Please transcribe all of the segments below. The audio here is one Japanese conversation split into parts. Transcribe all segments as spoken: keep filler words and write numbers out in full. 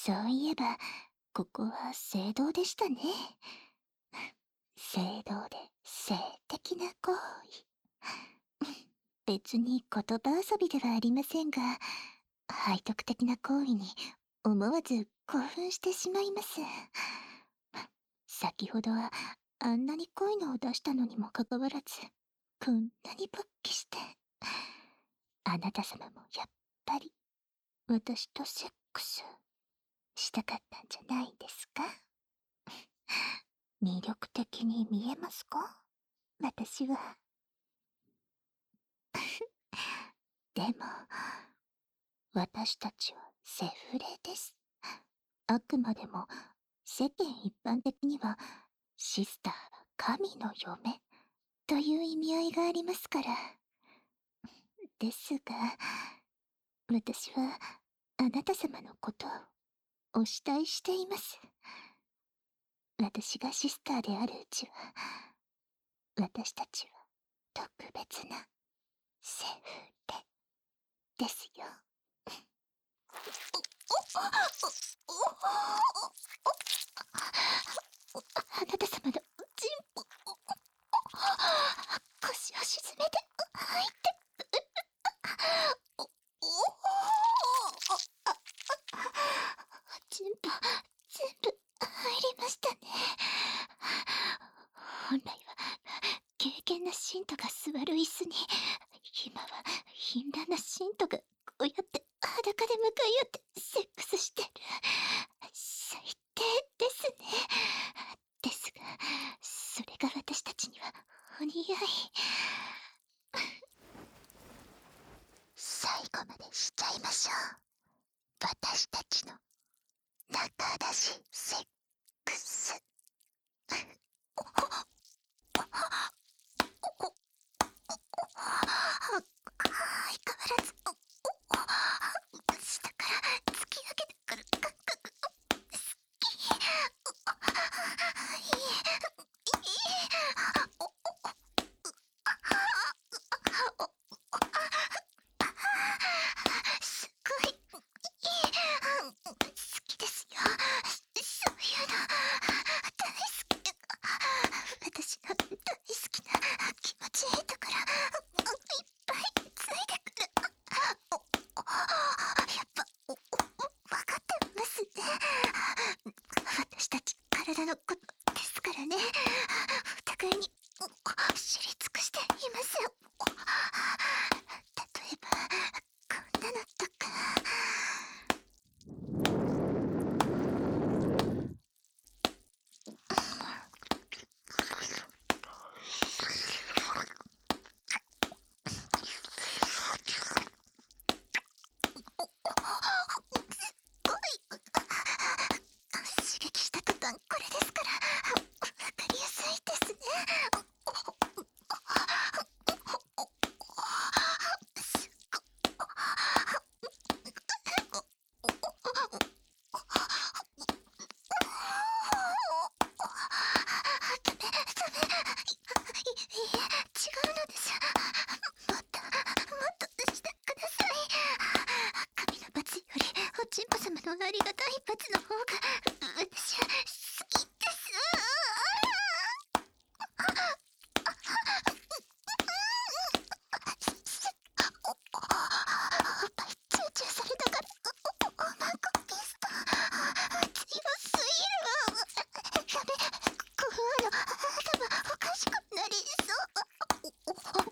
そういえば、ここは聖堂でしたね。聖堂で性的な行為。別に言葉遊びではありませんが、背徳的な行為に思わず興奮してしまいます。先ほどはあんなに濃いのを出したのにもかかわらず、こんなに勃起して。あなた様もやっぱり私とセックスしたかったんじゃないですか？魅力的に見えますか？私は。でも、私たちはセフレです。あくまでも世間一般的にはシスターは神の嫁という意味合いがありますから。ですが、私はあなた様のことをお慕いしています。私がシスターであるうちは、私たちは特別なセフレですよ。あなた様のチンポ、腰を沈めて吐いて、チンポ全部入りましたね。本来は敬虔な信徒が座る椅子に、今は貧乱な信徒がこうやって裸で向かい合ってセックスしてる。最低ですね。ですが、それが私たちにはお似合い。最後までしちゃいましょう。私たちの仲出しセックス。相変わらず下から突き上げてくる感覚好き。いいいい。すごいいい。好きですよ。そういうの大好き。私の大好きな気持ちいいところいっぱいついてくる。やっぱ分かってますね。私たち体のことですからね。お互いに知り尽くしていますよ。例えばこんなのとか。刺激した途端これですから分かりやすいですね。すっごダメダメ。いいえ、違うのです。もっともっとしてください。神の罰よりおちんぽ様のありがたい罰の方が私は好きです。おっぱい集中されたからおまんこピスト強すぎる。ダメ、こうあの頭おかしくなりそう。おっぱい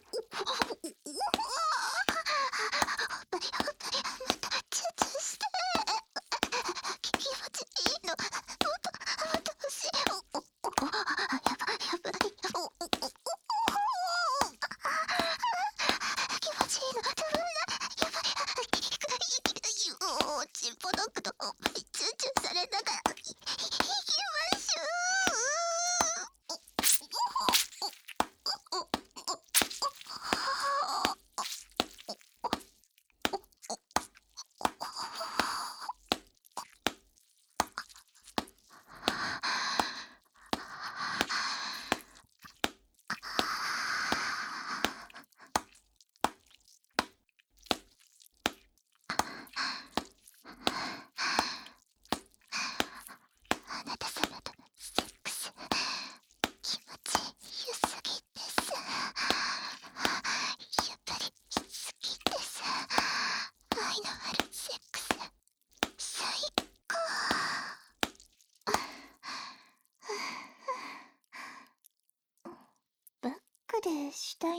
おっぱいまた集中して気持ちいいの。もっと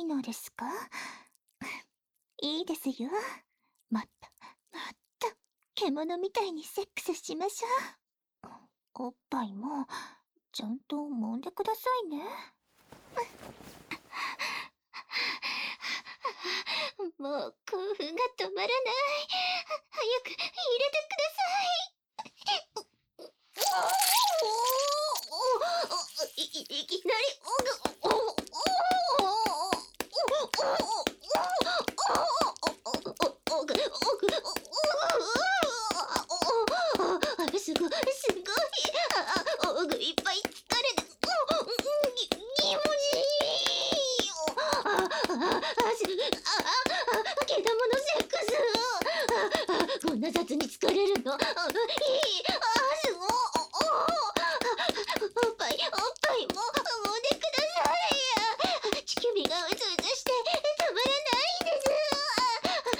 いのですか？いいですよ。もっと、もっと、獣みたいにセックスしましょう。おっぱいも、ちゃんと揉んでくださいね。もう興奮が止まらない。早く入れてください。いいいきなりおぐおおおおぐおぐおすごいすごい。あおぐいっぱい疲れてぎぎもじい。あああすああけだものセックス。あこんな雑に疲れるの。いいあすごい。おっぱい、おっぱいも、揉んでください。乳首がうずうずして、たまらないです。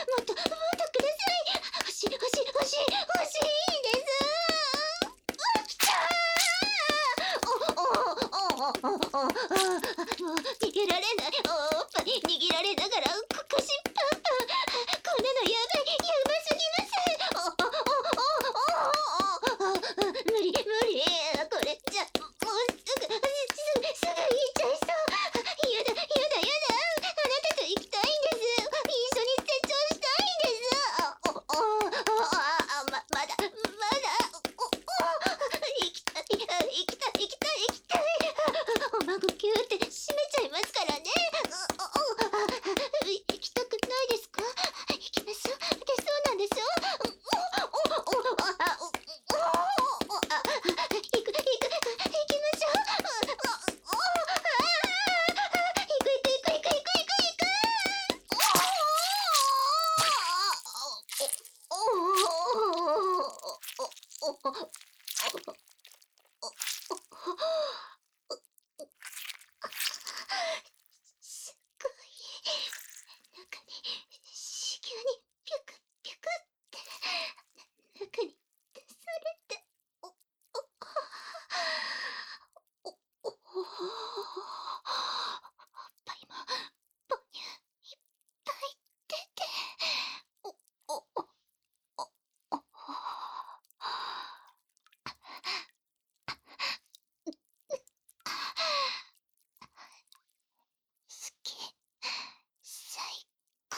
もっと、もっとください。欲しい、欲しい、欲しい、欲しいです。うきたー。お、お、お、お、お、もう逃げられない。おっぱい握られながら、こかしっぱんぱん。こんなのやばい、やばすぎます。お、お、お、お、お、お、お、無理、無理。これじゃ、もうすぐ、すぐ、すぐ言っちゃいそう。やだ、やだ、やだ。あなたと行きたいんです。一緒に成長したいんです。あ、お、お、お、あ、ま、まだ、まだ、お、お、行きたい、行きたい、行きたい、行きたい。おまごキューって閉めちゃいますからね。お、お、あ、行きたくないですか？行きましょう。で、そうなんでしょ？お、お、お、お、あ、お、お、お、あ、行く、行く、行きましょう。お、お、あ、行く、行く、行く、行く、行く、行く、行く。お、お、お、お、お、お、すごい。中に、子宮にピュクピュクって中に出されて、お、お、お、お、おっぱいも、母乳いっぱい出て、お、お、お、お、お、好き、最高。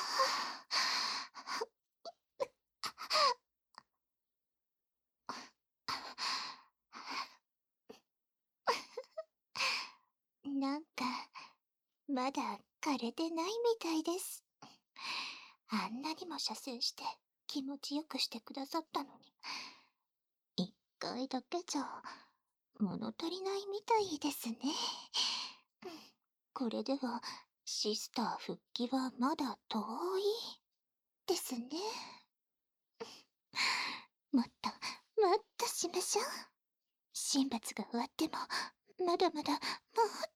なんか、まだ枯れてないみたいです。あんなにも射精して気持ちよくしてくださったのに、一回だけじゃ物足りないみたいですね。これではシスター復帰はまだ遠いですね。もっともっとしましょう。神罰が終わってもまだまだもっ